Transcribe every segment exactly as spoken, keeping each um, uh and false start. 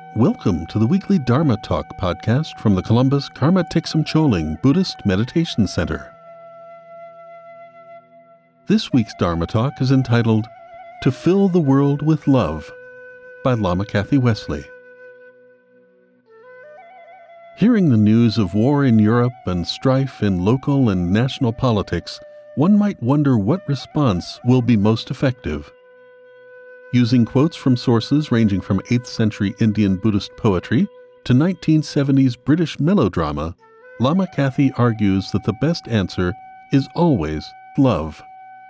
Welcome to the weekly Dharma Talk podcast from the Columbus Karma Tiksum Choling Buddhist Meditation Center. This week's Dharma Talk is entitled, To Fill the World with Love, by Lama Kathy Wesley. Hearing the news of war in Europe and strife in local and national politics, one might wonder what response will be most effective. Using quotes from sources ranging from eighth century Indian Buddhist poetry to nineteen seventies British melodrama, Lama Kathy argues that the best answer is always love.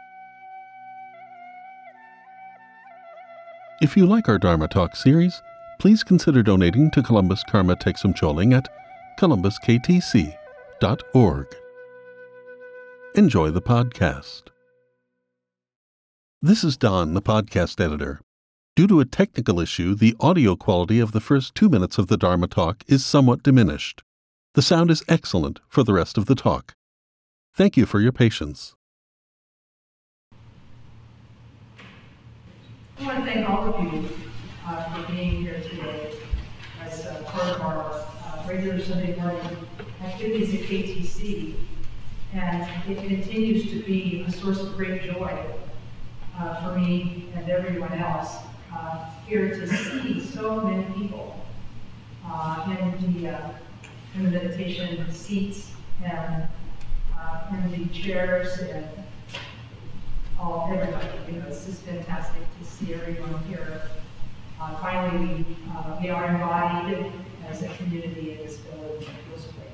If you like our Dharma Talk series, please consider donating to Columbus Karma Tiksum Choling at columbus k t c dot org. Enjoy the podcast. This is Don, the podcast editor. Due to a technical issue, the audio quality of the first two minutes of the Dharma Talk is somewhat diminished. The sound is excellent for the rest of the talk. Thank you for your patience. I want to thank all of you uh, for being here today as uh, part of our uh, regular Sunday morning activities at K T C. And it continues to be a source of great joy Uh, for me and everyone else uh, here to see so many people uh, in the uh, in the meditation seats and uh, in the chairs and all everybody. You know, it's just fantastic to see everyone here. Uh, finally, we, uh, we are embodied as a community in this village. It feels great.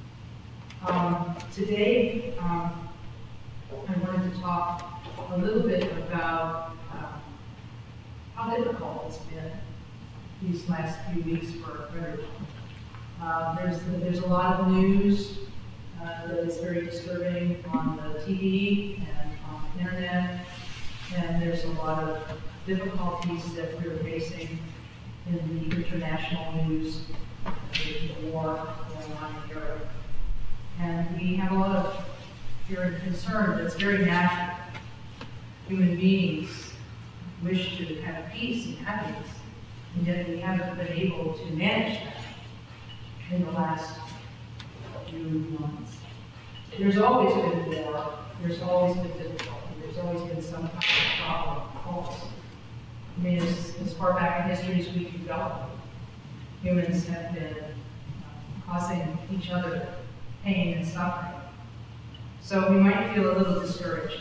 Um, today, um, I wanted to talk a little bit about um, how difficult it's been these last few weeks for everyone. Uh, there's, there's a lot of news uh, that is very disturbing on the T V and on the internet, and there's a lot of difficulties that we're facing in the international news. There's the war going on in Europe. And we have a lot of fear and concern that's very natural. Human beings wish to have peace and happiness, and yet we haven't been able to manage that in the last few months. There's always been war, there's always been difficulty, there's always been some kind of problem caused. I mean, as, as far back in history as we can go, humans have been uh, causing each other pain and suffering. So we might feel a little discouraged.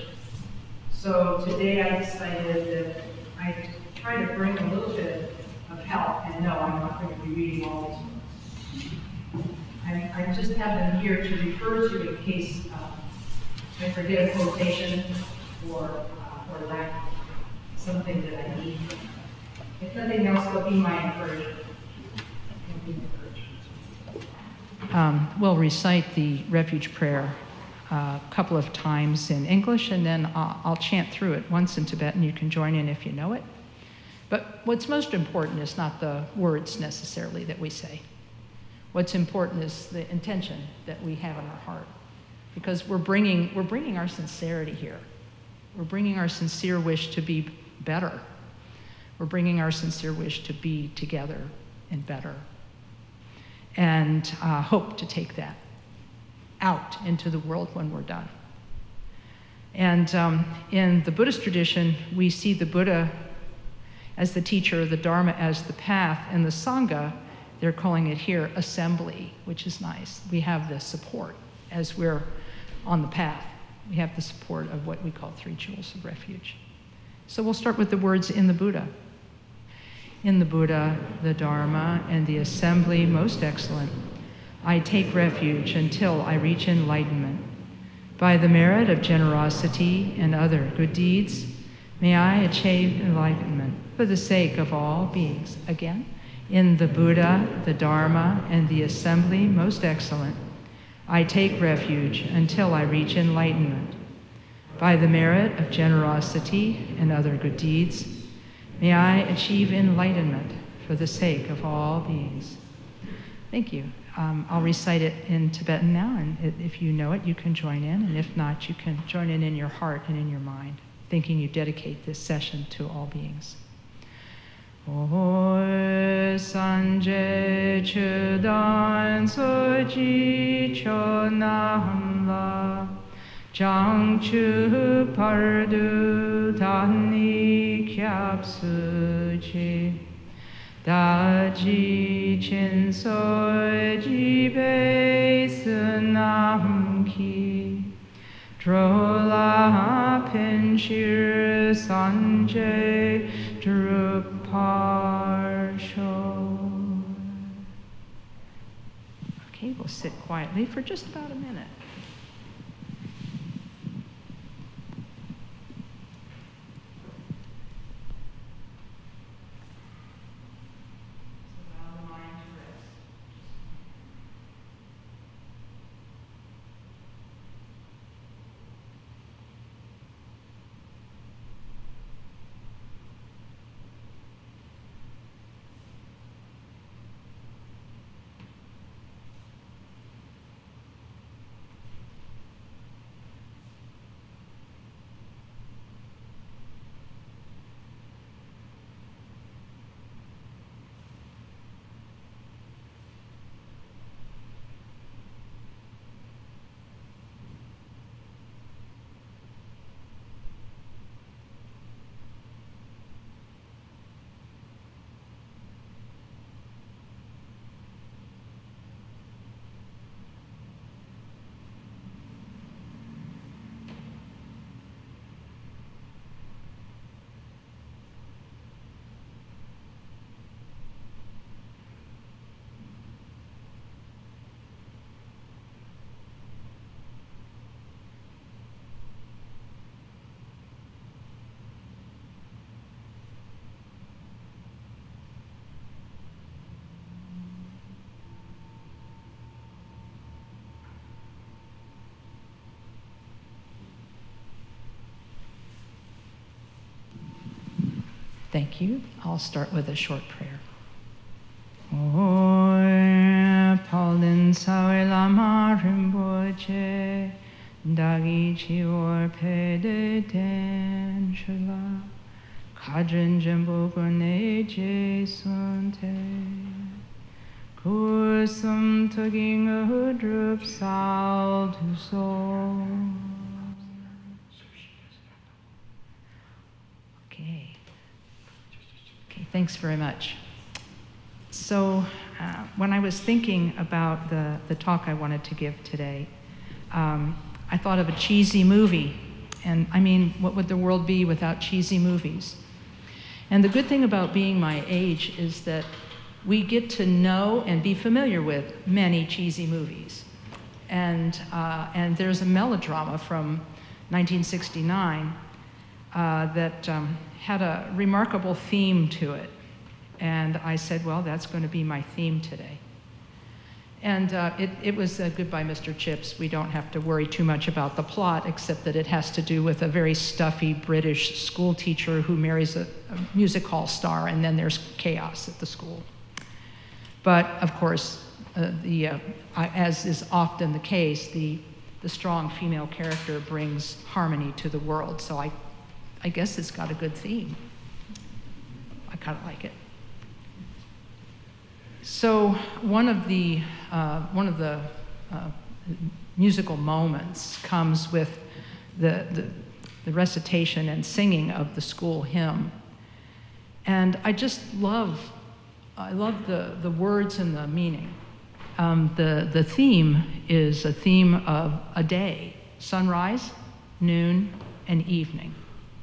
So today I decided that I'd try to bring a little bit of help, and no, I'm not going to be reading all these books. I, I just have them here to refer to in case uh, I forget a quotation or, uh, or lack something that I need. If nothing else, they'll be my encouragement. They'll be encouragement. Um, we'll recite the refuge prayer a couple of times in English, and then I'll, I'll chant through it once in Tibetan. You can join in if you know it. But what's most important is not the words necessarily that we say. What's important is the intention that we have in our heart, because we're bringing we're bringing our sincerity here. We're bringing our sincere wish to be better. We're bringing our sincere wish to be together and better, and uh, hope to take that out into the world when we're done. And um, in the Buddhist tradition, we see the Buddha as the teacher, the Dharma as the path, and the Sangha, they're calling it here assembly, which is nice. We have the support as we're on the path. We have the support of what we call three jewels of refuge. So we'll start with the words in the Buddha. In the Buddha, the Dharma, and the assembly most excellent, I take refuge until I reach enlightenment. By the merit of generosity and other good deeds, may I achieve enlightenment for the sake of all beings. Again, in the Buddha, the Dharma, and the assembly most excellent, I take refuge until I reach enlightenment. By the merit of generosity and other good deeds, may I achieve enlightenment for the sake of all beings. Thank you. Um, I'll recite it in Tibetan now, and if you know it, you can join in, and if not, you can join in in your heart and in your mind, thinking you dedicate this session to all beings. 올 산제 추단 소지 초남라 장추 팔두 단니 캡수지 다지 친소 지베 스남키 드롤라 펜시르 산제 druparsho. Okay, we'll sit quietly for just about a minute. Thank you. I'll start with a short prayer. Oi Paulin Sawe Lama Rinpoche Dagi Chior Pede Den Shula Kajin Jembo Gune Jesunte Kusum Tugging Udrup Sal to Soul. Okay. Okay, thanks very much. So uh, when I was thinking about the, the talk I wanted to give today, um, I thought of a cheesy movie. And I mean, what would the world be without cheesy movies? And the good thing about being my age is that we get to know and be familiar with many cheesy movies. And, uh, and there's a melodrama from nineteen sixty-nine uh, that um, had a remarkable theme to it. And I said, well, that's going to be my theme today. And uh, it, it was uh, Goodbye, Mister Chips. We don't have to worry too much about the plot, except that it has to do with a very stuffy British school teacher who marries a, a music hall star, and then there's chaos at the school. But of course, uh, the, uh, as is often the case, the, the strong female character brings harmony to the world. So I, I guess it's got a good theme. I kind of like it. So one of the, uh, one of the uh, musical moments comes with the, the, the recitation and singing of the school hymn. And I just love, I love the, the words and the meaning. Um, the, the theme is a theme of a day, sunrise, noon, and evening.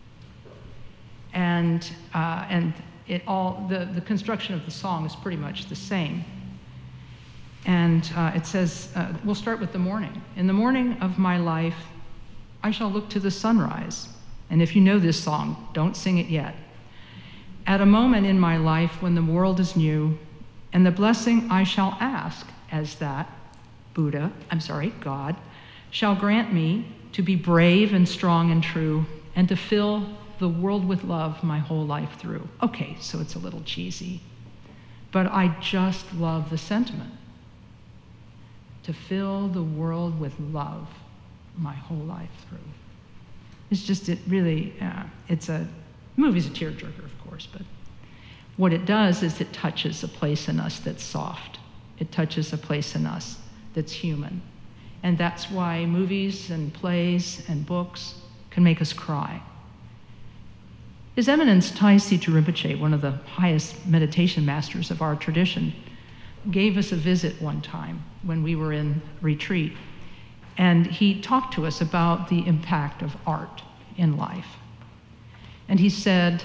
And, uh, and it all, the, the construction of the song is pretty much the same. And uh, it says, uh, we'll start with the morning. In the morning of my life, I shall look to the sunrise. And if you know this song, don't sing it yet. At a moment in my life when the world is new, and the blessing I shall ask as that Buddha, I'm sorry, God, shall grant me to be brave and strong and true, and to fill the world with love my whole life through. Okay, so it's a little cheesy, but I just love the sentiment. To fill the world with love my whole life through. It's just, it really, uh, it's a, the movie's a tearjerker, of course, but what it does is it touches a place in us that's soft. It touches a place in us that's human. And that's why movies and plays and books can make us cry. His Eminence Taisi Rinpoche, one of the highest meditation masters of our tradition, gave us a visit one time when we were in retreat. And he talked to us about the impact of art in life. And he said,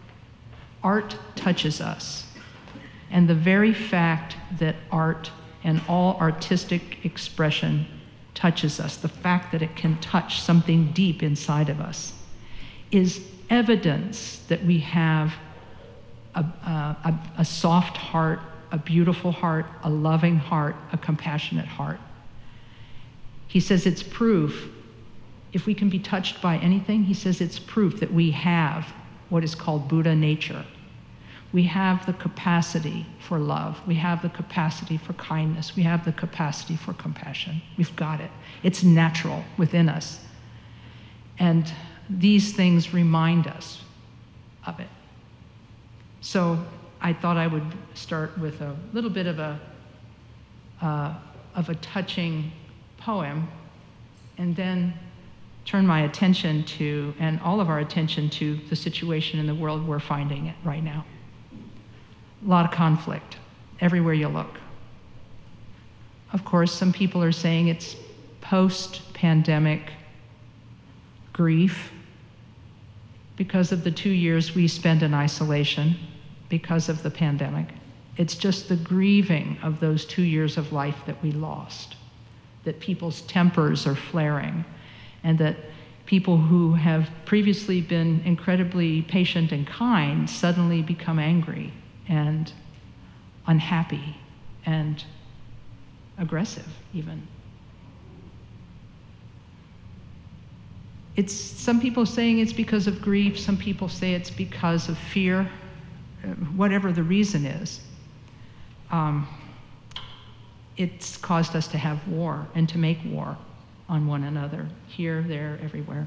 art touches us. And the very fact that art and all artistic expression touches us, the fact that it can touch something deep inside of us, is evidence that we have a, a, a soft heart, a beautiful heart, a loving heart, a compassionate heart. He says it's proof, if we can be touched by anything, he says it's proof that we have what is called Buddha nature. We have the capacity for love. We have the capacity for kindness. We have the capacity for compassion. We've got it. It's natural within us. And these things remind us of it. So I thought I would start with a little bit of a, uh, of a touching poem, and then turn my attention to, and all of our attention to, the situation in the world we're finding it right now. A lot of conflict everywhere you look. Of course, some people are saying it's post-pandemic grief because of the two years we spent in isolation because of the pandemic. It's just the grieving of those two years of life that we lost, that people's tempers are flaring, and that people who have previously been incredibly patient and kind suddenly become angry and unhappy and aggressive even. It's some people saying it's because of grief, some people say it's because of fear, whatever the reason is. Um, it's caused us to have war and to make war on one another, here, there, everywhere.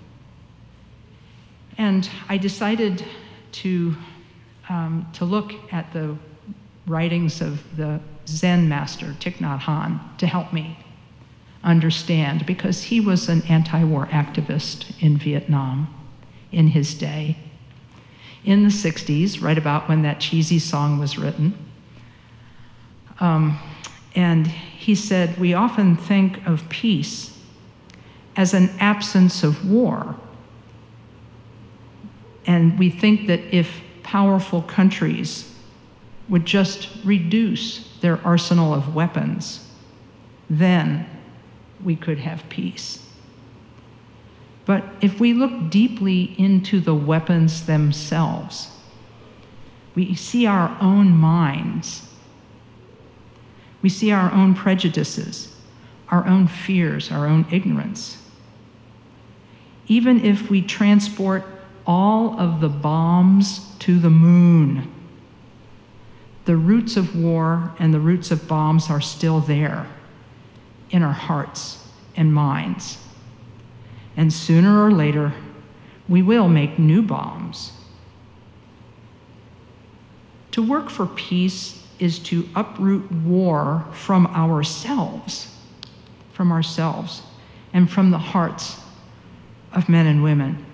And I decided to Um, to look at the writings of the Zen master, Thich Nhat Hanh, to help me understand, because he was an anti-war activist in Vietnam in his day. In the sixties, right about when that cheesy song was written. Um, and he said, we often think of peace as an absence of war. And we think that if powerful countries would just reduce their arsenal of weapons, then we could have peace. But if we look deeply into the weapons themselves, we see our own minds. We see our own prejudices, our own fears, our own ignorance. Even if we transport all of the bombs to the moon, the roots of war and the roots of bombs are still there in our hearts and minds. And sooner or later, we will make new bombs. To work for peace is to uproot war from ourselves, from ourselves, and from the hearts of men and women.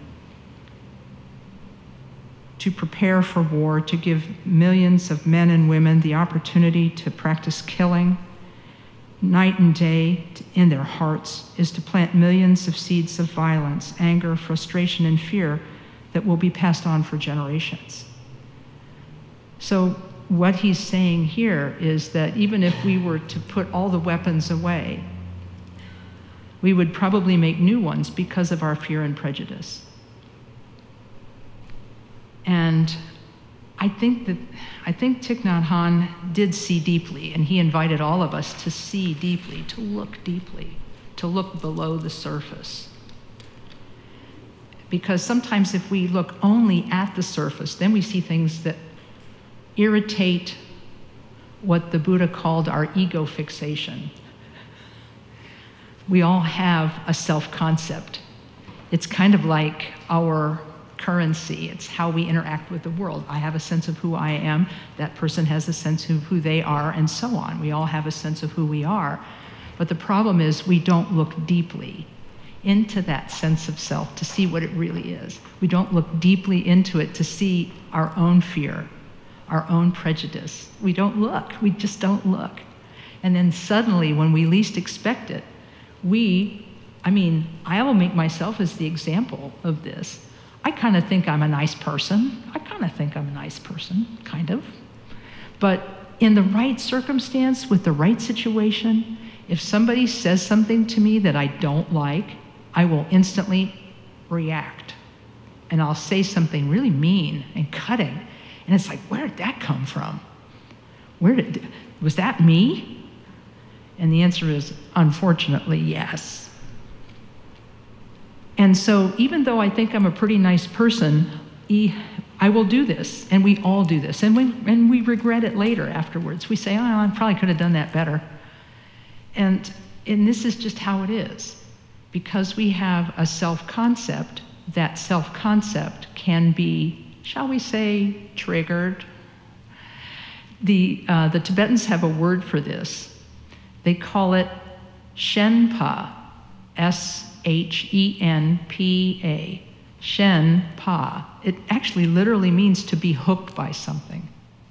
To prepare for war, to give millions of men and women the opportunity to practice killing night and day in their hearts, is to plant millions of seeds of violence, anger, frustration, and fear that will be passed on for generations. So what he's saying here is that even if we were to put all the weapons away, we would probably make new ones because of our fear and prejudice. And I think that I think Thich Nhat Hanh did see deeply, and he invited all of us to see deeply, to look deeply, to look below the surface. Because sometimes if we look only at the surface, then we see things that irritate what the Buddha called our ego fixation. We all have a self-concept. It's kind of like our currency. It's how we interact with the world. I have a sense of who I am. That person has a sense of who they are, and so on. We all have a sense of who we are. But the problem is we don't look deeply into that sense of self to see what it really is. We don't look deeply into it to see our own fear, our own prejudice. We don't look. We just don't look. And then suddenly, when we least expect it, we, I mean, I will make myself as the example of this. I kind of think I'm a nice person. I kind of think I'm a nice person, kind of. But in the right circumstance, with the right situation, if somebody says something to me that I don't like, I will instantly react. And I'll say something really mean and cutting. And it's like, where did that come from? Where did, was that me? And the answer is, unfortunately, yes. And so even though I think I'm a pretty nice person, I will do this, and we all do this. And we, and we regret it later afterwards. We say, oh, I probably could have done that better. And, and this is just how it is. Because we have a self-concept, that self-concept can be, shall we say, triggered. The, uh, the Tibetans have a word for this. They call it Shenpa, S H E N P A, Shenpa. It actually literally means to be hooked by something.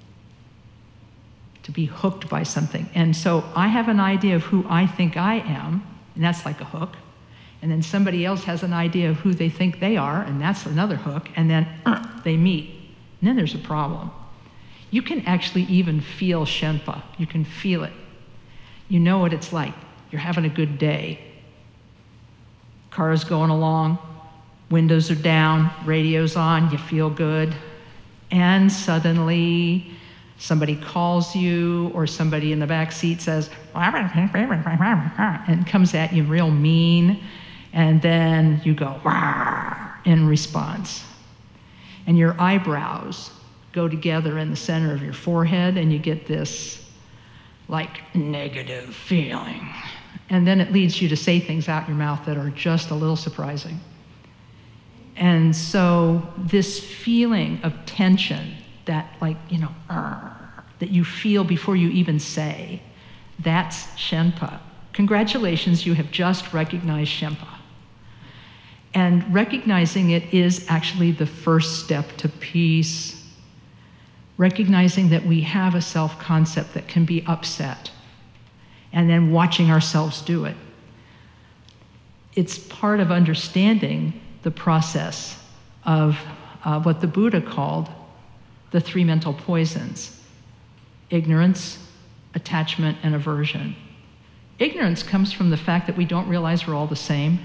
To be hooked by something. And so I have an idea of who I think I am, and that's like a hook. And then somebody else has an idea of who they think they are, and that's another hook, and then uh, they meet. And then there's a problem. You can actually even feel Shenpa. You can feel it. You know what it's like. You're having a good day. Car is going along, windows are down, radio's on, you feel good. And suddenly somebody calls you, or somebody in the back seat says, and comes at you real mean. And then you go, in response. And your eyebrows go together in the center of your forehead, and you get this like negative feeling. And then it leads you to say things out your mouth that are just a little surprising. And so this feeling of tension that like, you know, that you feel before you even say, that's Shenpa. Congratulations, you have just recognized Shenpa. And recognizing it is actually the first step to peace. Recognizing that we have a self-concept that can be upset, and then watching ourselves do it. It's part of understanding the process of uh, what the Buddha called the three mental poisons: ignorance, attachment, and aversion. Ignorance comes from the fact that we don't realize we're all the same.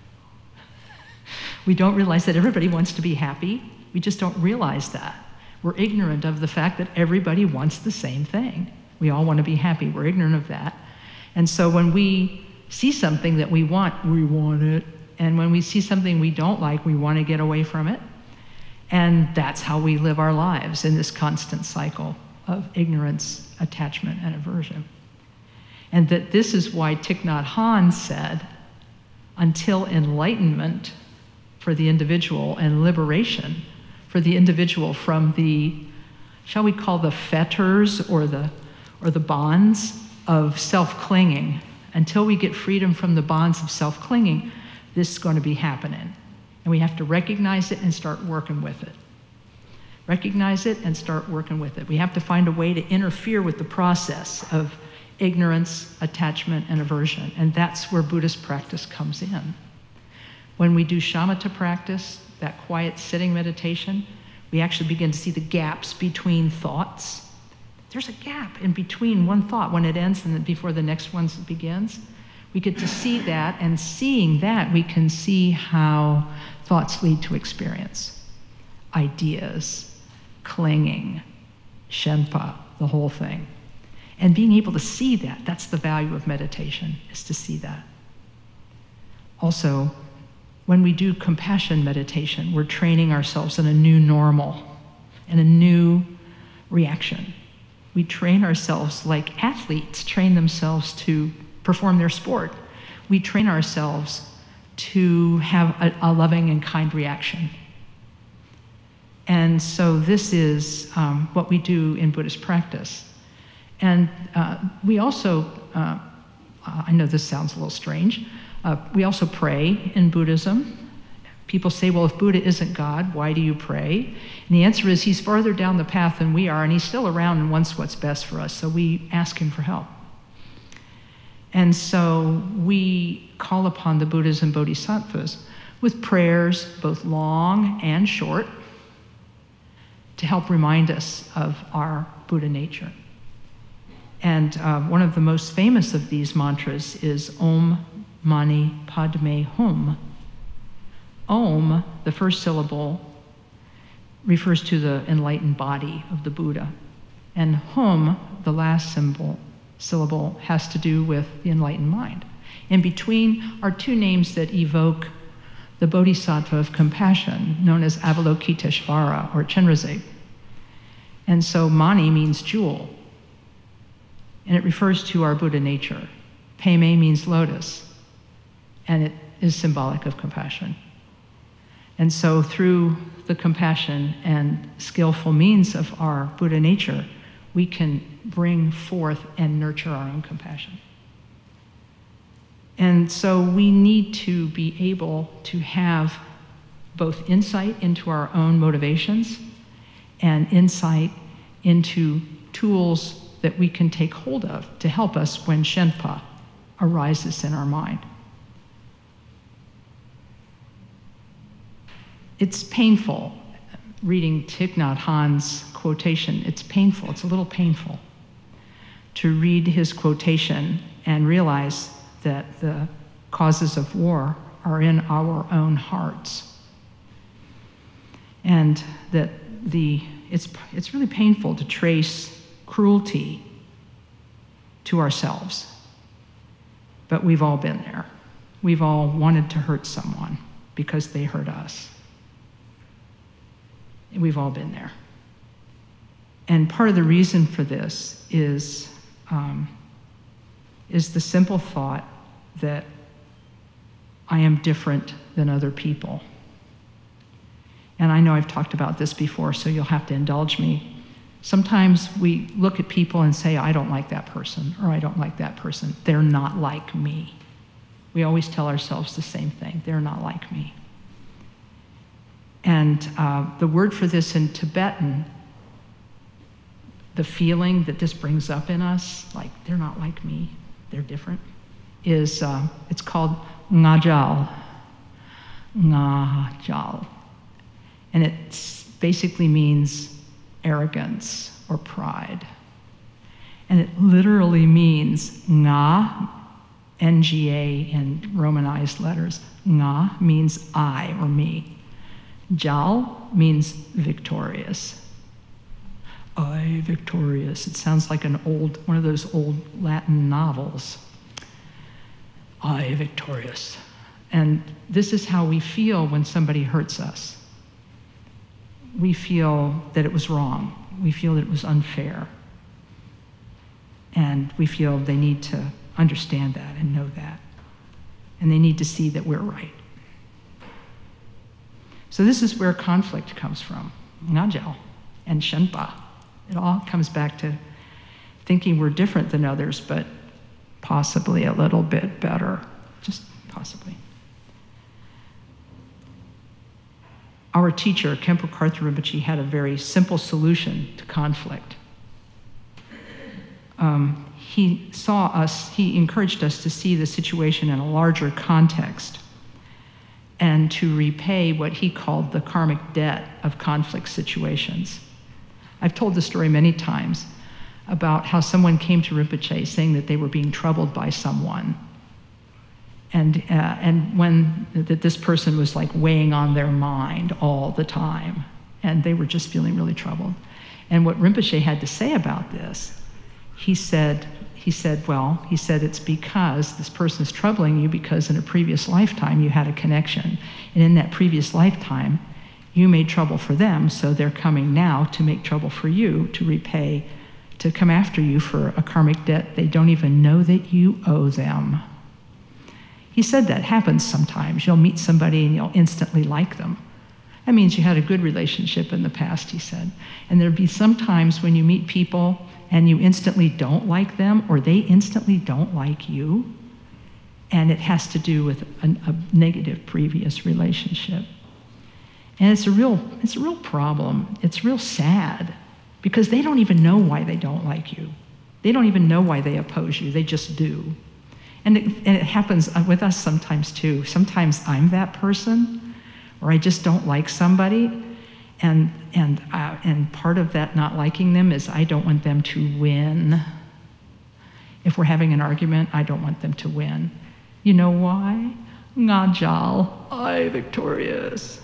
We don't realize that everybody wants to be happy. We just don't realize that. We're ignorant of the fact that everybody wants the same thing. We all want to be happy. We're ignorant of that. And so when we see something that we want, we want it. And when we see something we don't like, we want to get away from it. And that's how we live our lives, in this constant cycle of ignorance, attachment, and aversion. And that this is why Thich Nhat Hanh said, until enlightenment for the individual and liberation for the individual from the, shall we call the fetters or the, or the bonds of self-clinging, until we get freedom from the bonds of self-clinging, this is going to be happening. And we have to recognize it and start working with it. Recognize it and start working with it. We have to find a way to interfere with the process of ignorance, attachment, and aversion. And that's where Buddhist practice comes in. When we do shamatha practice, that quiet sitting meditation, we actually begin to see the gaps between thoughts. There's a gap in between one thought when it ends and then before the next one begins. We get to see that, and seeing that, we can see how thoughts lead to experience. Ideas, clinging, Shenpa, the whole thing. And being able to see that, that's the value of meditation, is to see that. Also, when we do compassion meditation, we're training ourselves in a new normal, in a new reaction. We train ourselves like athletes train themselves to perform their sport. We train ourselves to have a, a loving and kind reaction. And so this is um, what we do in Buddhist practice. And uh, we also, uh, I know this sounds a little strange, uh, we also pray in Buddhism. People say, well, if Buddha isn't God, why do you pray? And the answer is he's farther down the path than we are, and he's still around and wants what's best for us, so we ask him for help. And so we call upon the Buddhas and Bodhisattvas with prayers, both long and short, to help remind us of our Buddha nature. And uh, one of the most famous of these mantras is Om Mani Padme Hum. Om, the first syllable, refers to the enlightened body of the Buddha. And Hum, the last symbol, syllable, has to do with the enlightened mind. In between are two names that evoke the Bodhisattva of compassion, known as Avalokiteshvara or Chenrezig. And so Mani means jewel, and it refers to our Buddha nature. Padme means lotus, and it is symbolic of compassion. And so through the compassion and skillful means of our Buddha nature, we can bring forth and nurture our own compassion. And so we need to be able to have both insight into our own motivations and insight into tools that we can take hold of to help us when Shenpa arises in our mind. It's painful reading Thich Nhat Hanh's quotation. It's painful, it's a little painful to read his quotation and realize that the causes of war are in our own hearts. And that the it's it's really painful to trace cruelty to ourselves. But we've all been there. We've all wanted to hurt someone because they hurt us. We've all been there. And part of the reason for this is, um, is the simple thought that I am different than other people. And I know I've talked about this before, so you'll have to indulge me. Sometimes we look at people and say, I don't like that person, or I don't like that person. They're not like me. We always tell ourselves the same thing. They're not like me. And uh, the word for this in Tibetan, the feeling that this brings up in us, like they're not like me, they're different, is uh, it's called ngajal. Ngajal. And it basically means arrogance or pride. And it literally means nga, N G A in Romanized letters. Nga means I or me. Jal means victorious. I victorious. It sounds like an old, one of those old Latin novels. I victorious. And this is how we feel when somebody hurts us. We feel that it was wrong. We feel that it was unfair. And we feel they need to understand that and know that. And they need to see that we're right. So this is where conflict comes from, ngajal and shenpa. It all comes back to thinking we're different than others, but possibly a little bit better, just possibly. Our teacher, Khenpo Karthar Rinpoche, had a very simple solution to conflict. Um, he saw us, he encouraged us to see the situation in a larger context and to repay what he called the karmic debt of conflict situations. I've told the story many times about how someone came to Rinpoche saying that they were being troubled by someone. And, uh, and when that this person was like weighing on their mind all the time, and they were just feeling really troubled. And what Rinpoche had to say about this, he said, he said, well, he said, it's because this person is troubling you because in a previous lifetime you had a connection. And in that previous lifetime, you made trouble for them, so they're coming now to make trouble for you, to repay, to come after you for a karmic debt they don't even know that you owe them. He said that happens sometimes. You'll meet somebody and you'll instantly like them. That means you had a good relationship in the past, he said. And there'd be some times when you meet people and you instantly don't like them, or they instantly don't like you, and it has to do with a, a negative previous relationship. And it's a real, it's a real problem. It's real sad, because they don't even know why they don't like you. They don't even know why they oppose you. They just do. And it, and it happens with us sometimes too. Sometimes I'm that person, or I just don't like somebody, and and uh, and part of that not liking them is I don't want them to win. If we're having an argument, I don't want them to win. You know why? Ngajal, I victorious.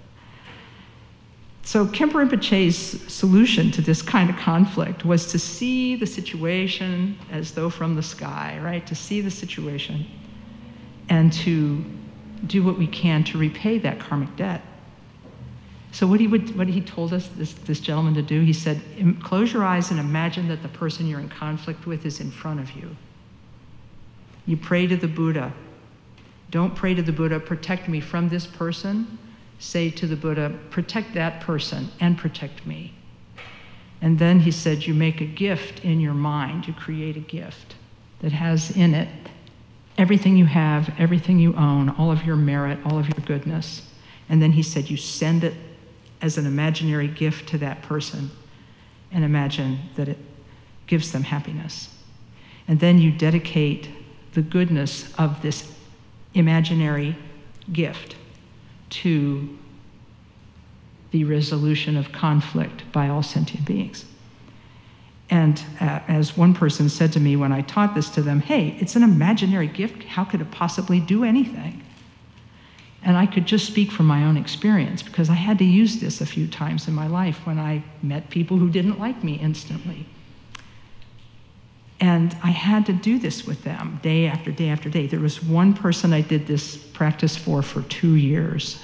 So Khenpo Rinpoche's solution to this kind of conflict was to see the situation as though from the sky, right? To see the situation and to do what we can to repay that karmic debt. So what he would, what he told us, this, this gentleman, to do, he said, close your eyes and imagine that the person you're in conflict with is in front of you. You pray to the Buddha. Don't pray to the Buddha, protect me from this person. Say to the Buddha, protect that person and protect me. And then he said, you make a gift in your mind. You create a gift that has in it everything you have, everything you own, all of your merit, all of your goodness. And then he said, you send it as an imaginary gift to that person and imagine that it gives them happiness. And then you dedicate the goodness of this imaginary gift to the resolution of conflict by all sentient beings. And uh, as one person said to me when I taught this to them, hey, it's an imaginary gift. How could it possibly do anything? And I could just speak from my own experience, because I had to use this a few times in my life when I met people who didn't like me instantly. And I had to do this with them day after day after day. There was one person I did this practice for for two years.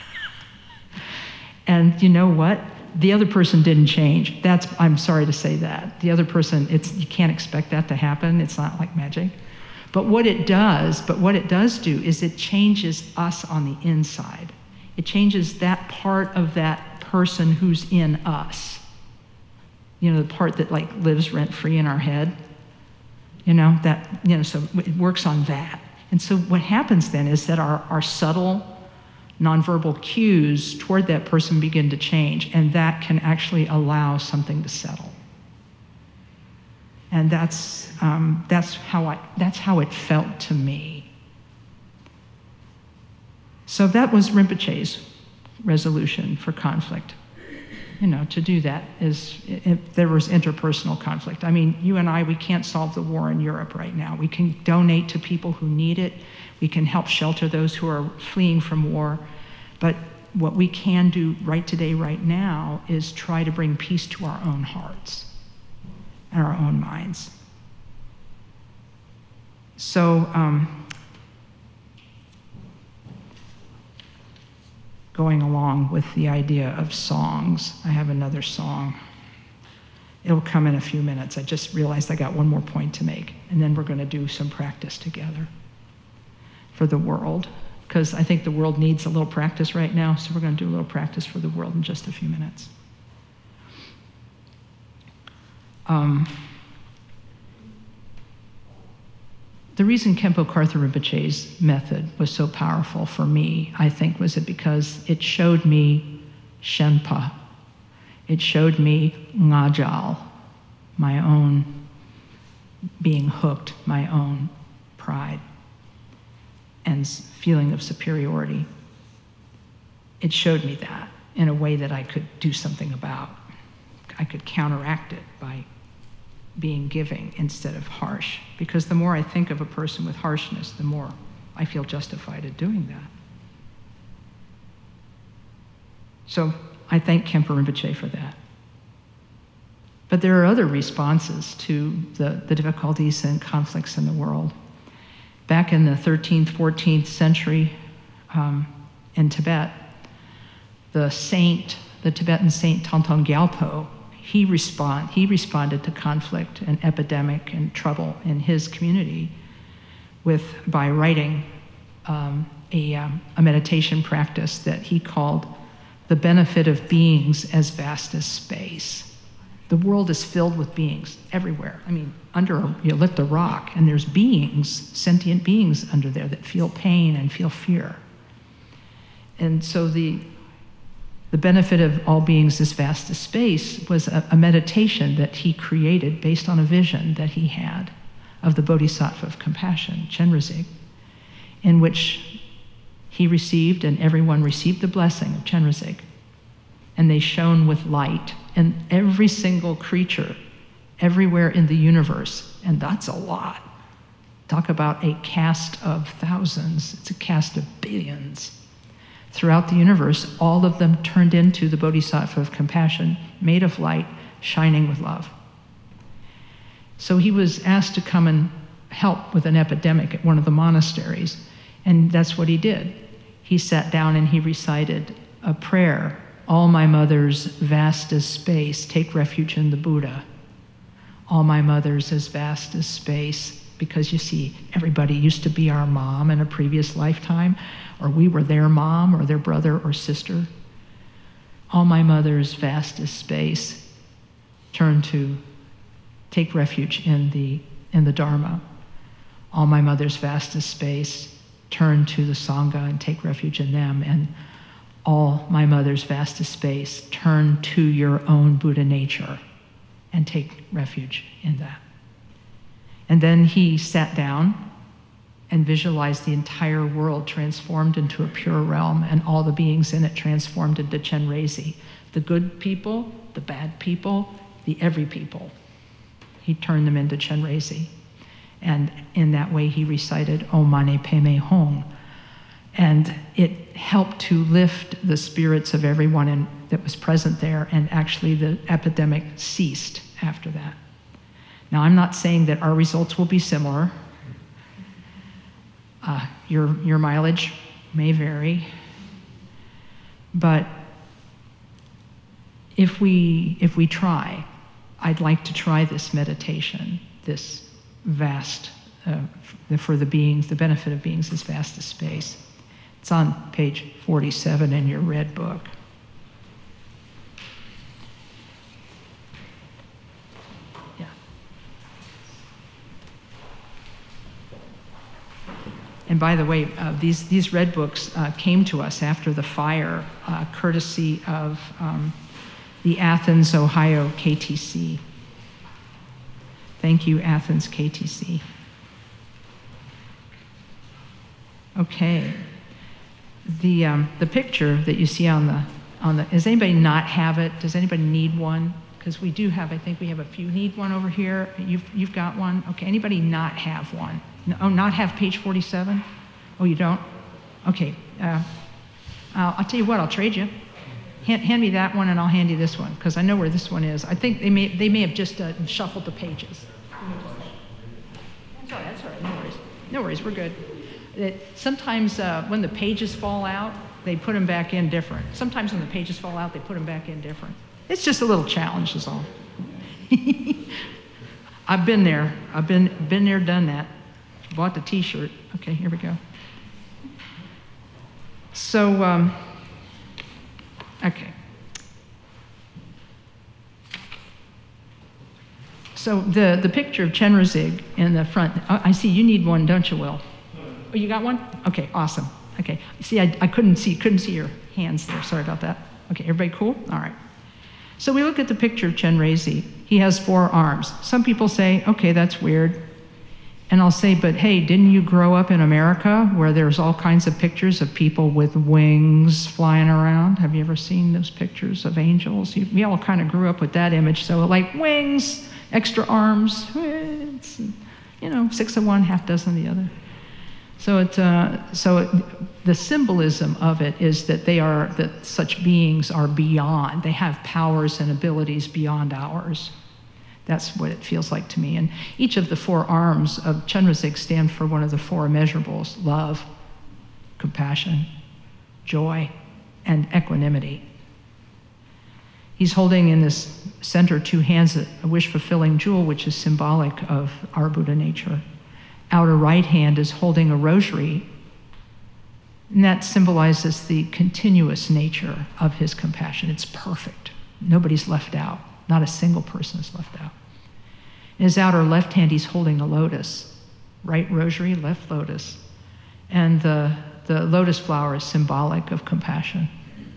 And you know what? The other person didn't change. That's, I'm sorry to say that. The other person, it's, you can't expect that to happen. It's not like magic. But what it does, but what it does do is it changes us on the inside. It changes that part of that person who's in us. You know, the part that like lives rent-free in our head. You know, that, you know, so it works on that. And so what happens then is that our, our subtle nonverbal cues toward that person begin to change, and that can actually allow something to settle. And that's um, that's how I that's how it felt to me. So that was Rinpoche's resolution for conflict. You know, to do that is if there was interpersonal conflict. I mean, you and I, we can't solve the war in Europe right now. We can donate to people who need it. We can help shelter those who are fleeing from war. But what we can do right today, right now, is try to bring peace to our own hearts and our own minds. So, um, going along with the idea of songs, I have another song. It'll come in a few minutes. I just realized I got one more point to make, and then we're going to do some practice together for the world, because I think the world needs a little practice right now, so we're going to do a little practice for the world in just a few minutes. Um, the reason Khenpo Karthar Rinpoche's method was so powerful for me, I think, was it because it showed me Shenpa. It showed me Ngajal, my own being hooked, my own pride and feeling of superiority. It showed me that in a way that I could do something about. I could counteract it by being giving instead of harsh, because the more I think of a person with harshness, the more I feel justified at doing that. So I thank Khenpo Rinpoche for that. But there are other responses to the, the difficulties and conflicts in the world. Back in the thirteenth, fourteenth century um, in Tibet, the saint, the Tibetan saint Tantong Gyalpo, he, respond, he responded to conflict and epidemic and trouble in his community with, by writing um, a, um, a meditation practice that he called the benefit of beings as vast as space. The world is filled with beings everywhere. I mean, under a, you lift a rock and there's beings, sentient beings under there that feel pain and feel fear. And so the, the benefit of all beings as vast as space was a, a meditation that he created based on a vision that he had of the Bodhisattva of compassion, Chenrezig, in which he received and everyone received the blessing of Chenrezig. And they shone with light. And every single creature everywhere in the universe, and that's a lot. Talk about a cast of thousands. It's a cast of billions. Throughout the universe, all of them turned into the Bodhisattva of compassion, made of light, shining with love. So he was asked to come and help with an epidemic at one of the monasteries, and that's what he did. He sat down and he recited a prayer, "All my mothers, vast as space, take refuge in the Buddha. All my mothers as vast as space," because you see, everybody used to be our mom in a previous lifetime, or we were their mom or their brother or sister. All my mothers, vast as space, turn to take refuge in the, in the Dharma. All my mothers, vast as space, turn to the Sangha and take refuge in them. And all my mothers, vast as space, turn to your own Buddha nature and take refuge in that. And then he sat down and visualized the entire world transformed into a pure realm and all the beings in it transformed into Chenrezig. The good people, the bad people, the every people. He turned them into Chenrezig. And in that way he recited Om Mani Padme Hum. And it helped to lift the spirits of everyone in, that was present there, and actually the epidemic ceased after that. Now, I'm not saying that our results will be similar. Uh, your, your mileage may vary. But if we, if we try, I'd like to try this meditation, this vast, uh, for the beings, the benefit of beings as vast as space. It's on page forty-seven in your red book. Yeah. And by the way, uh, these, these red books uh, came to us after the fire, uh, courtesy of um, the Athens, Ohio K T C. Thank you, Athens K T C. Okay. The, um, the picture that you see on the, on the, does anybody not have it? Does anybody need one? Because we do have, I think we have a few. Need one over here? You've, you've got one? Okay, anybody not have one? No, oh, not have page forty-seven? Oh, you don't? Okay, uh, I'll, I'll tell you what, I'll trade you. Hand, hand me that one and I'll hand you this one, because I know where this one is. I think they may, they may have just uh, shuffled the pages. That's all right, that's all right, no worries. No worries, we're good. That sometimes uh, when the pages fall out, they put them back in different. Sometimes when the pages fall out, they put them back in different. It's just a little challenge is all. I've been there. I've been, been there, done that. Bought the t-shirt. Okay, here we go. So, um, okay. So the, the picture of Chenrezig in the front, I, I see you need one, don't you, Will? Oh, you got one? Okay, awesome. Okay, see, I, I couldn't see, couldn't see your hands there. Sorry about that. Okay, everybody cool? All right. So we look at the picture of Chenrezig. He has four arms. Some people say, okay, that's weird. And I'll say, but hey, didn't you grow up in America where there's all kinds of pictures of people with wings flying around? Have you ever seen those pictures of angels? You, we all kind of grew up with that image. So like wings, extra arms, it's, you know, six of one, half dozen of the other. So, it, uh, so it, the symbolism of it is that they are, that such beings are beyond. They have powers and abilities beyond ours. That's what it feels like to me. And each of the four arms of Chenrezig stand for one of the four immeasurables: love, compassion, joy, and equanimity. He's holding in his center two hands a wish-fulfilling jewel, which is symbolic of our Buddha nature. Outer right hand is holding a rosary And that symbolizes the continuous nature of his compassion. It's perfect. Nobody's left out. Not a single person is left out. In his outer left hand, he's holding a lotus. Right rosary, left lotus. And the, the lotus flower is symbolic of compassion.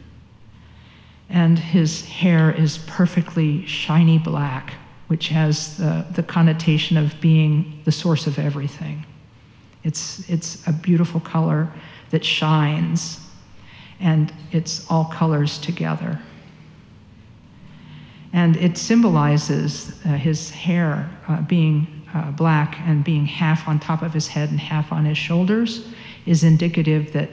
And his hair is perfectly shiny black, which has the, the connotation of being the source of everything. It's, it's a beautiful color that shines, and it's all colors together. And it symbolizes uh, his hair uh, being uh, black and being half on top of his head and half on his shoulders is indicative that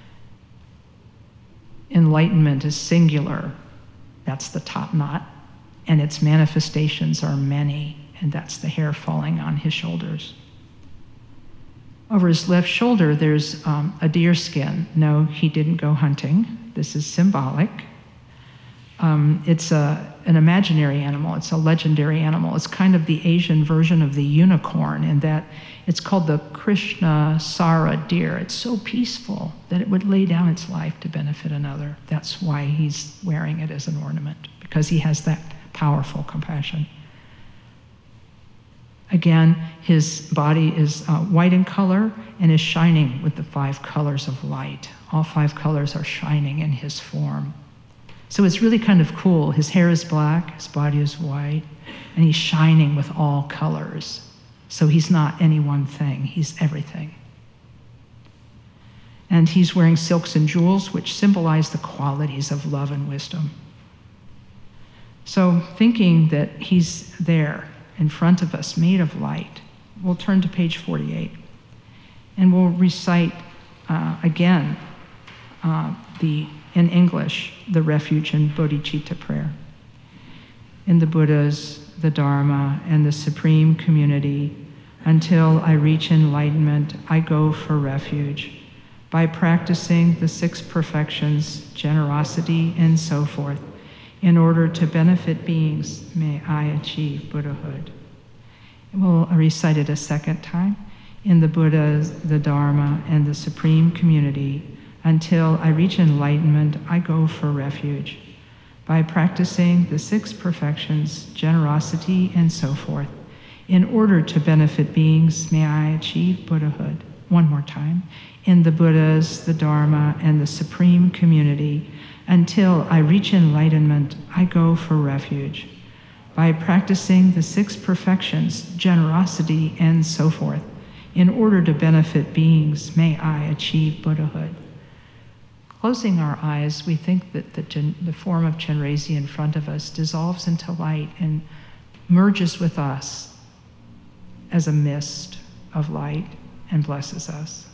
enlightenment is singular. That's the top knot. And its manifestations are many, and that's the hair falling on his shoulders. Over his left shoulder, there's um, a deer skin. No, he didn't go hunting. This is symbolic. Um, it's a, an imaginary animal. It's a legendary animal. It's kind of the Asian version of the unicorn in that it's called the Krishna Sara deer. It's so peaceful that it would lay down its life to benefit another. That's why he's wearing it as an ornament, because he has that powerful compassion. Again, his body is uh, white in color and is shining with the five colors of light. All five colors are shining in his form. So it's really kind of cool. His hair is black, his body is white, and he's shining with all colors. So he's not any one thing, he's everything. And he's wearing silks and jewels, which symbolize the qualities of love and wisdom. So thinking that he's there in front of us, made of light, we'll turn to page forty-eight. And we'll recite uh, again uh, the in English, the refuge and bodhicitta prayer. In the Buddhas, the Dharma, and the supreme community, until I reach enlightenment, I go for refuge. By practicing the six perfections, generosity, and so forth, in order to benefit beings, may I achieve Buddhahood. We'll recite it a second time. In the Buddhas, the Dharma, and the supreme community, until I reach enlightenment, I go for refuge. By practicing the six perfections, generosity, and so forth, in order to benefit beings, may I achieve Buddhahood. One more time. In the Buddhas, the Dharma, and the supreme community, until I reach enlightenment, I go for refuge. By practicing the six perfections, generosity, and so forth, in order to benefit beings, may I achieve Buddhahood. Closing our eyes, we think that the, gen- the form of Chenrezig in front of us dissolves into light and merges with us as a mist of light and blesses us.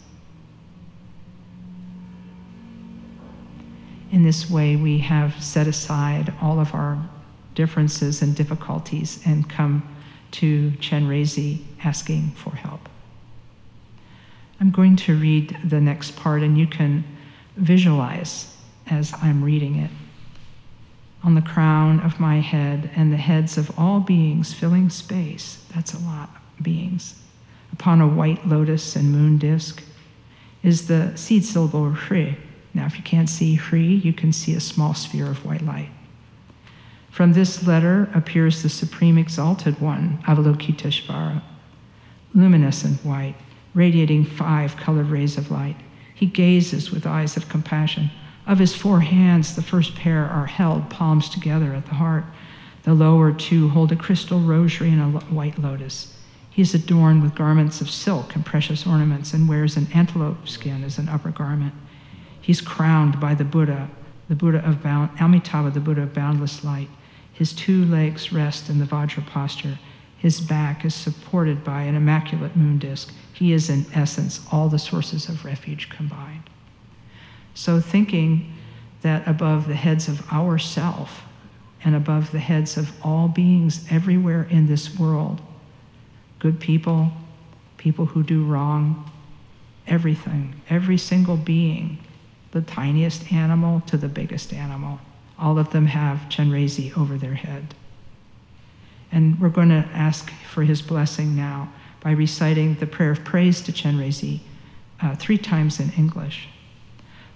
In this way, we have set aside all of our differences and difficulties and come to Chenrezig asking for help. I'm going to read the next part, and you can visualize as I'm reading it. On the crown of my head and the heads of all beings filling space, that's a lot of beings, upon a white lotus and moon disk, is the seed syllable Hri. Now, if you can't see Hri, you can see a small sphere of white light. From this letter appears the Supreme Exalted One, Avalokiteshvara, luminescent white, radiating five colored rays of light. He gazes with eyes of compassion. Of his four hands, the first pair are held palms together at the heart. The lower two hold a crystal rosary and a white lotus. He is adorned with garments of silk and precious ornaments and wears an antelope skin as an upper garment. He's crowned by the Buddha, the Buddha of bound, Amitabha, the Buddha of boundless light. His two legs rest in the Vajra posture. His back is supported by an immaculate moon disk. He is, in essence, all the sources of refuge combined. So thinking that above the heads of our self and above the heads of all beings everywhere in this world, good people, people who do wrong, everything, every single being, the tiniest animal to the biggest animal, all of them have Chenrezig over their head. And we're going to ask for his blessing now by reciting the prayer of praise to Chenrezig uh, three times in English.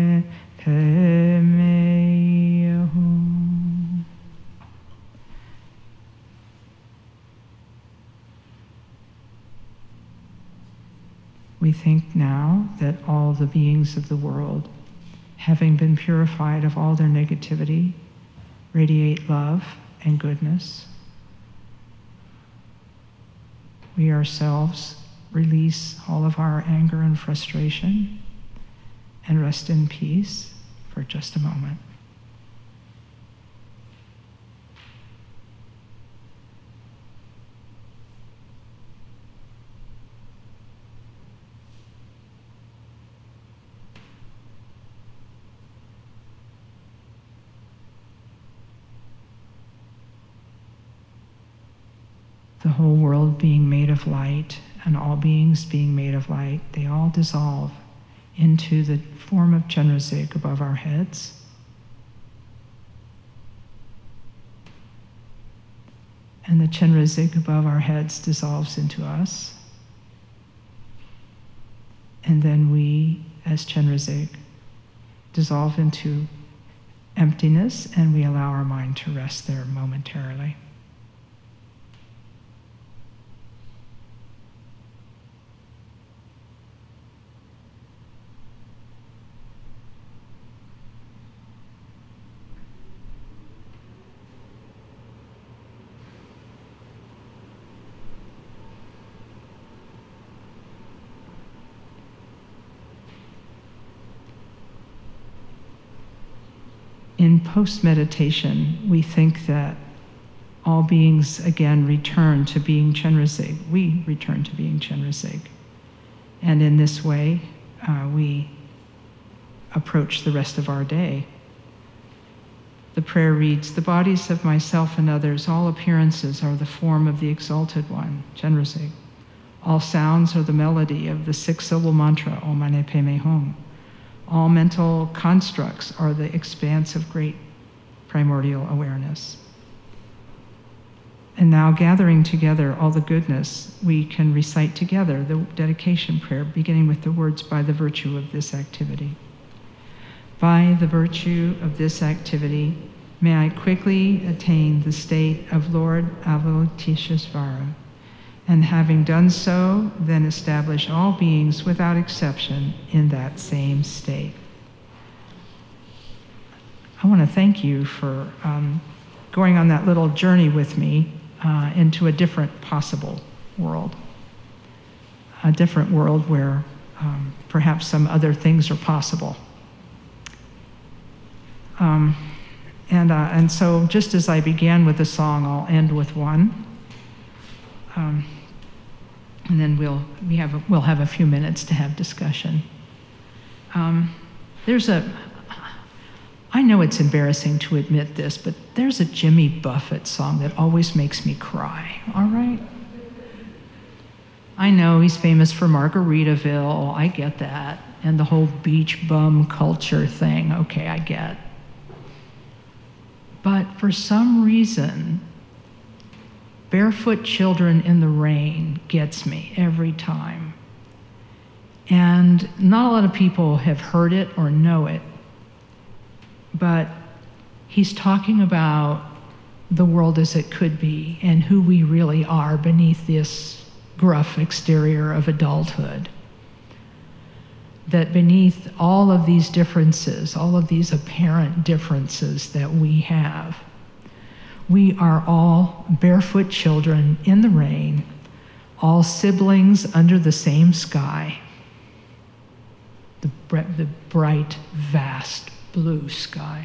mane peme hum. We think now that all the beings of the world, having been purified of all their negativity, radiate love and goodness. we ourselves release all of our anger and frustration and rest in peace for just a moment. The whole world being made of light and all beings being made of light, they all dissolve into the form of Chenrezig above our heads. And the Chenrezig above our heads dissolves into us. And then we, as Chenrezig, dissolve into emptiness, and we allow our mind to rest there momentarily. In post-meditation, we think that all beings again return to being Chenrezig. We return to being Chenrezig. And in this way, uh, we approach the rest of our day. The prayer reads, "The bodies of myself and others, all appearances are the form of the exalted one, Chenrezig. All sounds are the melody of the six-syllable mantra, Om Mani Padme Hum. All mental constructs are the expanse of great primordial awareness." And now, gathering together all the goodness, we can recite together the dedication prayer, beginning with the words, "By the virtue of this activity." By the virtue of this activity, may I quickly attain the state of Lord Avalokiteshvara, and having done so, then establish all beings without exception in that same state. I want to thank you for um, going on that little journey with me uh, into a different possible world, a different world where um, perhaps some other things are possible. Um, and, uh, and so just as I began with a song, I'll end with one. Um, and then we'll we have a, we'll have a few minutes to have discussion. Um, there's a, I know it's embarrassing to admit this, but there's a Jimmy Buffett song that always makes me cry. All right. I know he's famous for Margaritaville. I get that, and the whole beach bum culture thing. Okay, I get. But for some reason, Barefoot Children in the Rain gets me every time. And not a lot of people have heard it or know it, but he's talking about the world as it could be and who we really are beneath this gruff exterior of adulthood. That beneath all of these differences, all of these apparent differences that we have, we are all barefoot children in the rain, all siblings under the same sky, the, the bright, vast blue sky.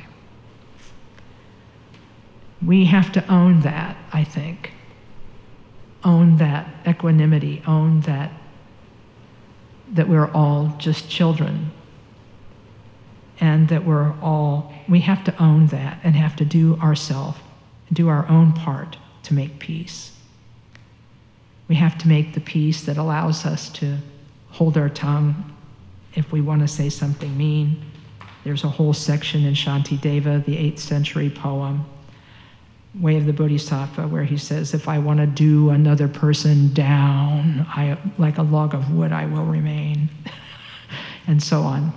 We have to own that, I think. Own that equanimity, own that that we're all just children, and that we're all, we have to own that and have to do ourselves, do our own part to make peace. We have to make the peace that allows us to hold our tongue if we want to say something mean. There's a whole section in Shantideva, the eighth century poem, Way of the Bodhisattva, where he says, if I want to do another person down, I, like a log of wood, I will remain, and so on.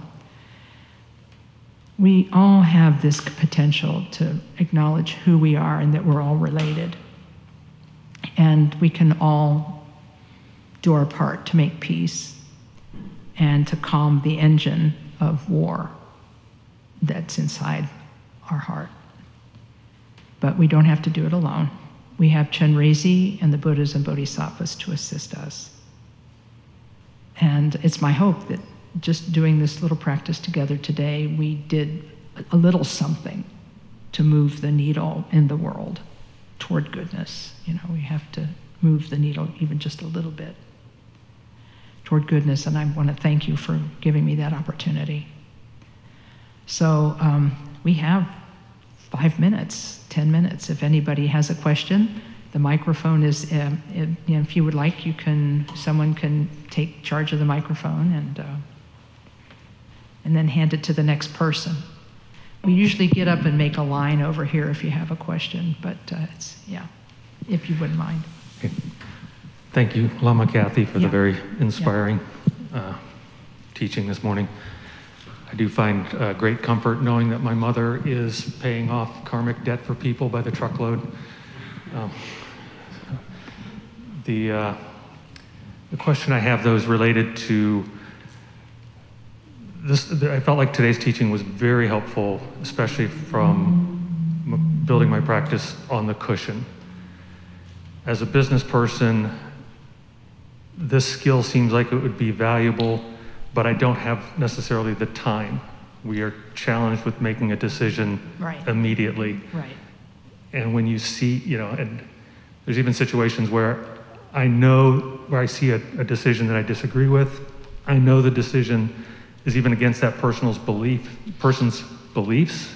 We all have this potential to acknowledge who we are and that we're all related. And we can all do our part to make peace and to calm the engine of war that's inside our heart. But we don't have to do it alone. we have Chenrezig and the Buddhas and Bodhisattvas to assist us. And it's my hope that just doing this little practice together today, we did a little something to move the needle in the world toward goodness. You know, we have to move the needle even just a little bit toward goodness, and I want to thank you for giving me that opportunity. So um, we have five minutes, ten minutes. If anybody has a question, the microphone is, uh, if, you know, if you would like, you can, someone can take charge of the microphone and, uh, and then hand it to the next person. We usually get up and make a line over here if you have a question, but uh, it's, yeah, if you wouldn't mind. Okay. Thank you, Lama Kathy, for Yeah. the very inspiring uh, teaching this morning. I do find uh, great comfort knowing that my mother is paying off karmic debt for people by the truckload. Um, the, uh, the question I have, though, is related to this. I felt like today's teaching was very helpful, especially from m- building my practice on the cushion. As a business person, this skill seems like it would be valuable, but I don't have necessarily the time. We are challenged with making a decision Right. immediately. Right. And when you see, you know, and there's even situations where I know, where I see a, a decision that I disagree with, I know the decision is even against that person's belief, person's beliefs,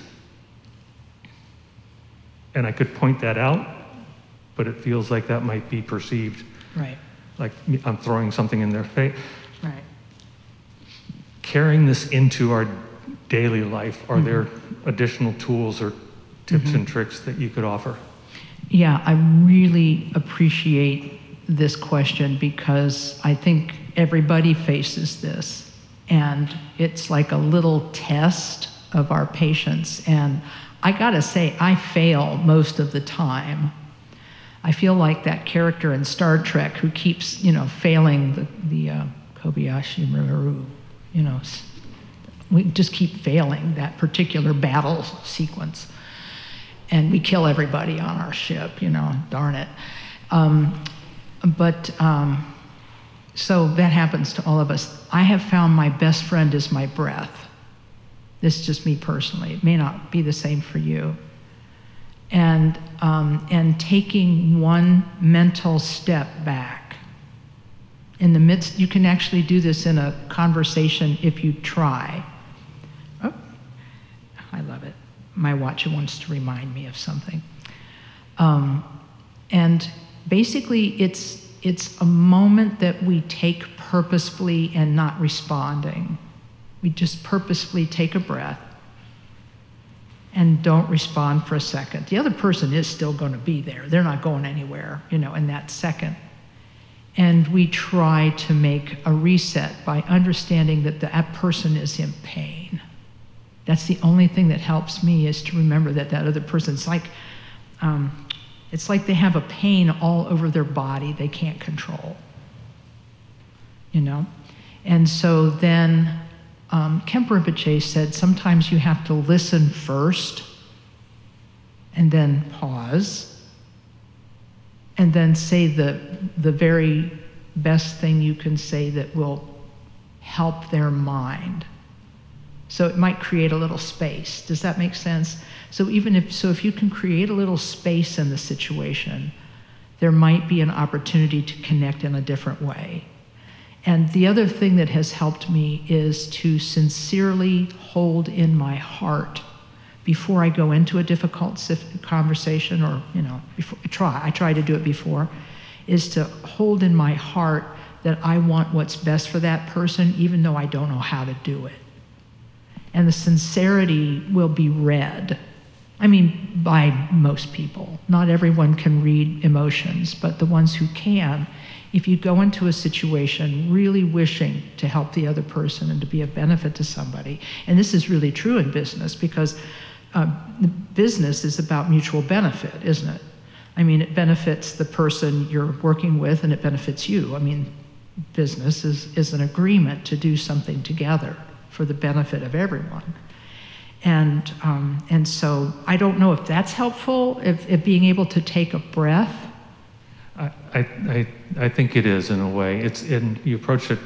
and I could point that out, but it feels like that might be perceived Right. like I'm throwing something in their face. Right. Carrying this into our daily life, are Mm-hmm. there additional tools or tips mm-hmm. and tricks that you could offer? Yeah, I really appreciate this question because I think everybody faces this, and it's like a little test of our patience. And I gotta say, I fail most of the time. I feel like that character in Star Trek who keeps, you know, failing the, the uh, Kobayashi Maru, you know, we just keep failing that particular battle sequence. And we kill everybody on our ship, you know, darn it. Um, but, um, so that happens to all of us. I have found my best friend is my breath. This is just me personally. It may not be the same for you. And, um, and taking one mental step back. In the midst, you can actually do this in a conversation if you try. Oh, I love it. My watch wants to remind me of something. Um, and basically, it's, it's a moment that we take purposefully and not responding. We just purposefully take a breath and don't respond for a second. The other person is still going to be there. They're not going anywhere, you know, in that second. And we try to make a reset by understanding that that person is in pain. That's the only thing that helps me, is to remember that that other person's like, um, it's like they have a pain all over their body they can't control, you know? And so then um, Khenpo Rinpoche said sometimes you have to listen first and then pause and then say the, the very best thing you can say that will help their mind. So it might create a little space. Does that make sense? So even if, so if you can create a little space in the situation, there might be an opportunity to connect in a different way. And the other thing that has helped me is to sincerely hold in my heart before I go into a difficult conversation, or, you know, before, try, I try to do it before, is to hold in my heart that I want what's best for that person, even though I don't know how to do it. And the sincerity will be read. I mean, by most people. Not everyone can read emotions, but the ones who can, if you go into a situation really wishing to help the other person and to be of benefit to somebody, and this is really true in business, because uh, the business is about mutual benefit, isn't it? I mean, it benefits the person you're working with, and it benefits you. I mean, business is, is an agreement to do something together for the benefit of everyone. And, um, and so I don't know if that's helpful, if, if being able to take a breath. I, I, I, I think it is in a way. It's in, you approach it,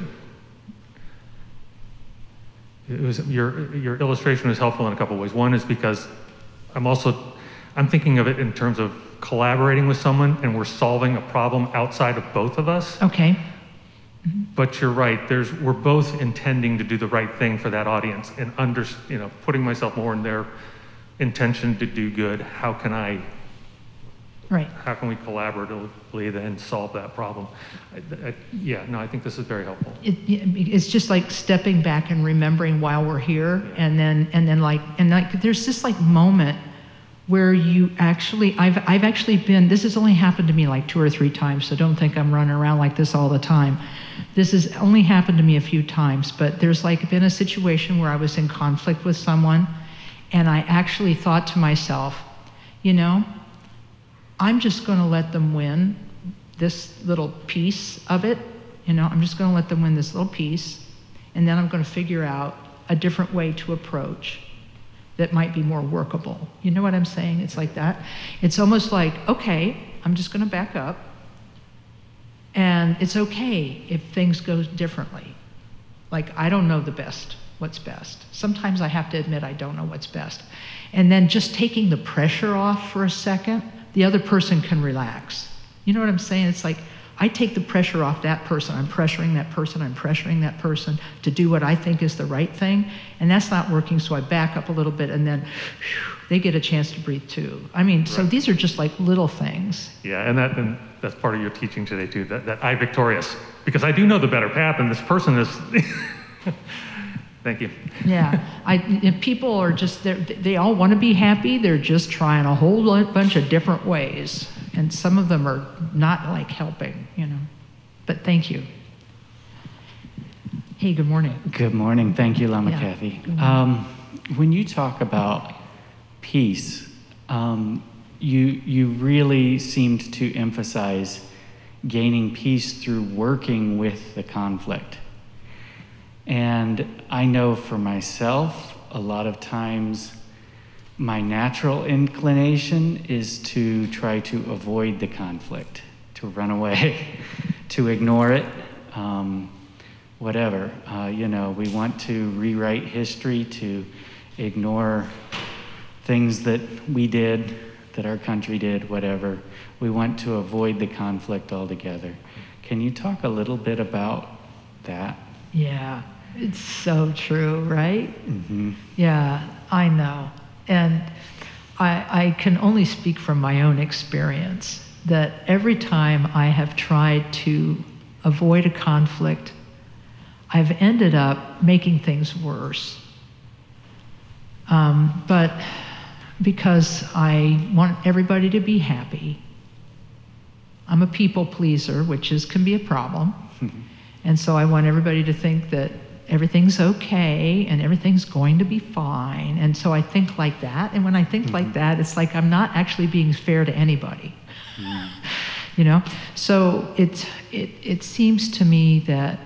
it was, your, your illustration was helpful in a couple of ways. One is because I'm also, I'm thinking of it in terms of collaborating with someone and we're solving a problem outside of both of us. Okay. But you're right, there's, we're both intending to do the right thing for that audience and under, you know, putting myself more in their intention to do good. How can I, Right. how can we collaboratively then solve that problem? I, I, yeah, no, I think this is very helpful. It, it's just like stepping back and remembering while we're here, and then and then like and like there's this like moment where you actually I've I've actually been, this has only happened to me like two or three times, so don't think I'm running around like this all the time. This has only happened to me a few times, but there's like been a situation where I was in conflict with someone, and I actually thought to myself, you know, I'm just going to let them win this little piece of it. You know, I'm just going to let them win this little piece, and then I'm going to figure out a different way to approach that might be more workable. You know what I'm saying? It's like that. It's almost like, okay, I'm just going to back up, and it's okay if things go differently. Like, I don't know the best, what's best. Sometimes I have to admit I don't know what's best. And then just taking the pressure off for a second, the other person can relax. You know what I'm saying? It's like, I take the pressure off that person. I'm pressuring that person. I'm pressuring that person to do what I think is the right thing. And that's not working, so I back up a little bit, and then whew, they get a chance to breathe too. I mean, right. So these are just like little things. Yeah, and that and that's part of your teaching today too, that, that I victorious. Because I do know the better path, and this person is... Thank you. Yeah, I, and people are just, they all want to be happy. They're just trying a whole bunch of different ways. And some of them are not like helping, you know. But thank you. Hey, good morning. Good morning. Thank you, Lama Yeah. Kathy. Um, when you talk about peace, um, you, you really seemed to emphasize gaining peace through working with the conflict. And I know for myself, a lot of times my natural inclination is to try to avoid the conflict, to run away, to ignore it, um, whatever. Uh, you know, we want to rewrite history, to ignore things that we did, that our country did, whatever. We want to avoid the conflict altogether. Can you talk a little bit about that? Yeah, it's so true, right? Mm-hmm. Yeah, I know. And I, I can only speak from my own experience that every time I have tried to avoid a conflict, I've ended up making things worse. Um, but because I want everybody to be happy, I'm a people pleaser, which is can be a problem. And so I want everybody to think that everything's okay and everything's going to be fine. And so I think like that. And when I think mm-hmm. like that, it's like I'm not actually being fair to anybody. Mm. You know? So it, it, it seems to me that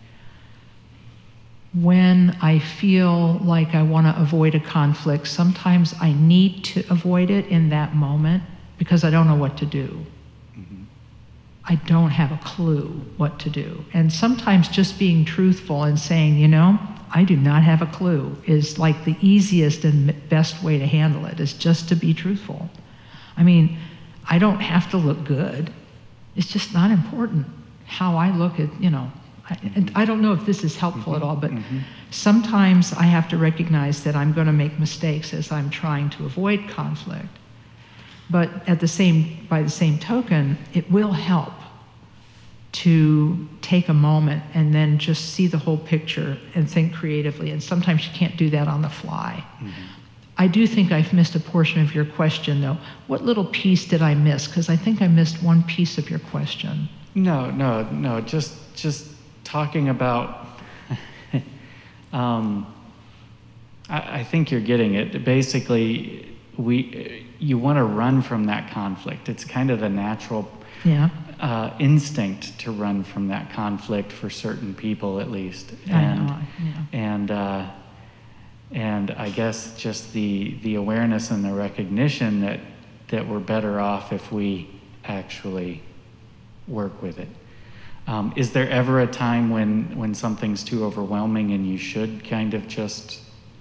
when I feel like I want to avoid a conflict, sometimes I need to avoid it in that moment because I don't know what to do. I don't have a clue what to do. And sometimes just being truthful and saying, you know, I do not have a clue is like the easiest and best way to handle it, is just to be truthful. I mean, I don't have to look good. It's just not important how I look at, you know, I, I don't know if this is helpful mm-hmm, at all, but mm-hmm. sometimes I have to recognize that I'm going to make mistakes as I'm trying to avoid conflict. But at the same, by the same token, it will help to take a moment and then just see the whole picture and think creatively. And sometimes you can't do that on the fly. Mm-hmm. I do think I've missed a portion of your question, though. What little piece did I miss? Because I think I missed one piece of your question. No, no, no. Just, just talking about. um, I, I think you're getting it. Basically, we. You want to run from that conflict. It's kind of the natural yeah. uh, instinct to run from that conflict for certain people, at least. I and know. Yeah. and uh, And I guess just the, the awareness and the recognition that, that we're better off if we actually work with it. Um, is there ever a time when, when something's too overwhelming and you should kind of just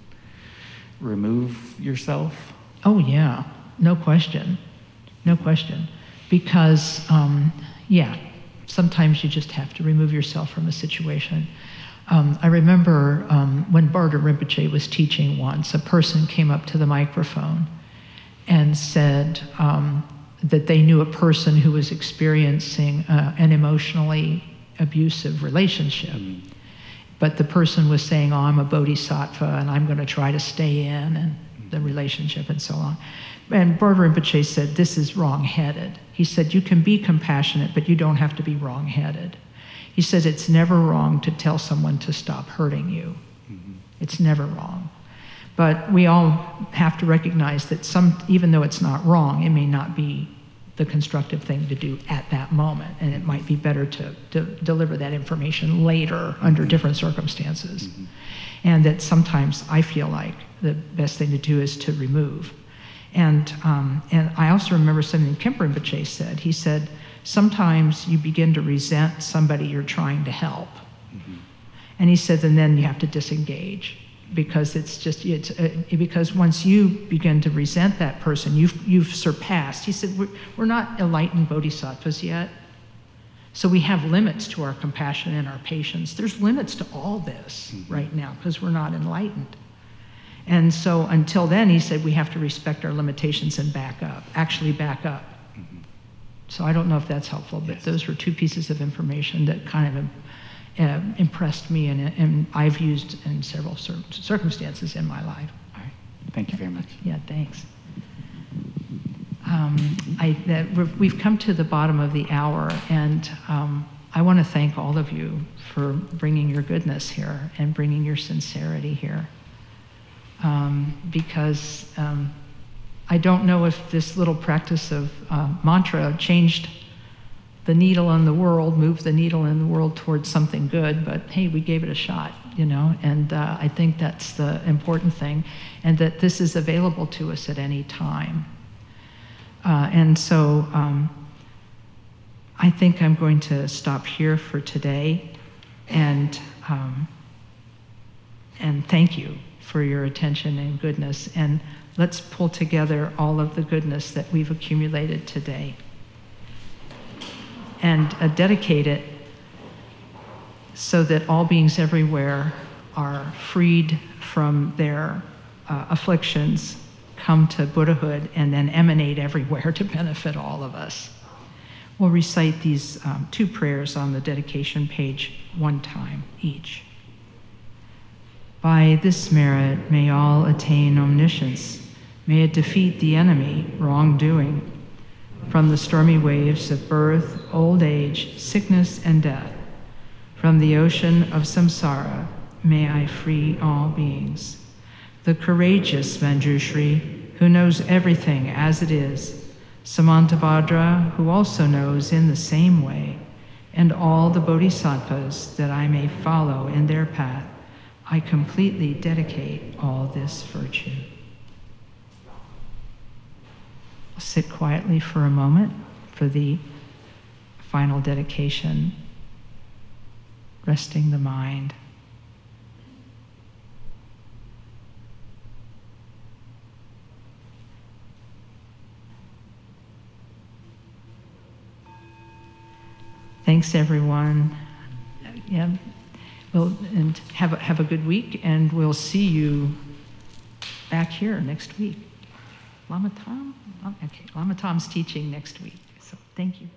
remove yourself? Oh, yeah, no question. No question. Because, um, yeah, sometimes you just have to remove yourself from a situation. Um, I remember um, when Barter Rinpoche was teaching once, a person came up to the microphone and said um, that they knew a person who was experiencing uh, an emotionally abusive relationship. Mm. But the person was saying, oh, I'm a bodhisattva and I'm going to try to stay in and the relationship and so on. And Barter Rinpoche said, this is wrong-headed. He said, you can be compassionate, but you don't have to be wrong-headed. He says it's never wrong to tell someone to stop hurting you. Mm-hmm. It's never wrong. But we all have to recognize that some, even though it's not wrong, it may not be the constructive thing to do at that moment. And it might be better to, to deliver that information later mm-hmm. under different circumstances. Mm-hmm. And that sometimes I feel like the best thing to do is to remove. And, um, and I also remember something Khenpo Rinpoche said. He said, sometimes you begin to resent somebody you're trying to help. Mm-hmm. And he said, and then you have to disengage because it's just, it's uh, because once you begin to resent that person, you've, you've surpassed. He said, we're, we're not enlightened bodhisattvas yet. So we have limits to our compassion and our patience. There's limits to all this mm-hmm. right now because we're not enlightened. And so until then, he said, we have to respect our limitations and back up, actually back up. Mm-hmm. So I don't know if that's helpful, but yes. Those were two pieces of information that kind of uh, impressed me and, and I've used in several cir- circumstances in my life. All right. Thank you very much. Yeah, thanks. Um, I, that we've come to the bottom of the hour, and um, I want to thank all of you for bringing your goodness here and bringing your sincerity here. Um, because um, I don't know if this little practice of uh, mantra changed the needle in the world, moved the needle in the world towards something good, but hey, we gave it a shot, you know, and uh, I think that's the important thing, and that this is available to us at any time. Uh, and so um, I think I'm going to stop here for today, and um, and thank you for your attention and goodness, and let's pull together all of the goodness that we've accumulated today and uh, dedicate it so that all beings everywhere are freed from their uh, afflictions, come to Buddhahood, and then emanate everywhere to benefit all of us. We'll recite these um, two prayers on the dedication page one time each. By this merit, may all attain omniscience. May it defeat the enemy, wrongdoing. From the stormy waves of birth, old age, sickness, and death, from the ocean of samsara, may I free all beings. The courageous Manjushri, who knows everything as it is, Samantabhadra, who also knows in the same way, and all the bodhisattvas that I may follow in their path, I completely dedicate all this virtue. I'll sit quietly for a moment for the final dedication, resting the mind. Thanks, everyone. Yeah. Well, and have a, have a good week, and we'll see you back here next week. Lama Tom? Okay, Lama Tom's teaching next week, so thank you.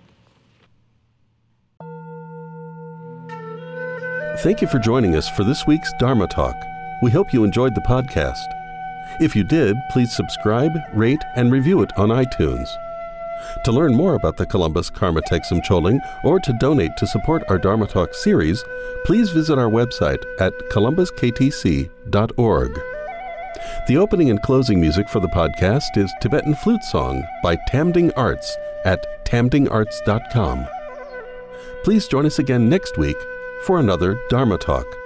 Thank you for joining us for this week's Dharma Talk. We hope you enjoyed the podcast. If you did, please subscribe, rate, and review it on iTunes. To learn more about the Columbus Karma Thegsum Choling or to donate to support our Dharma Talk series, please visit our website at columbus k t c dot org. The opening and closing music for the podcast is Tibetan Flute Song by Tamding Arts at tamding arts dot com. Please join us again next week for another Dharma Talk.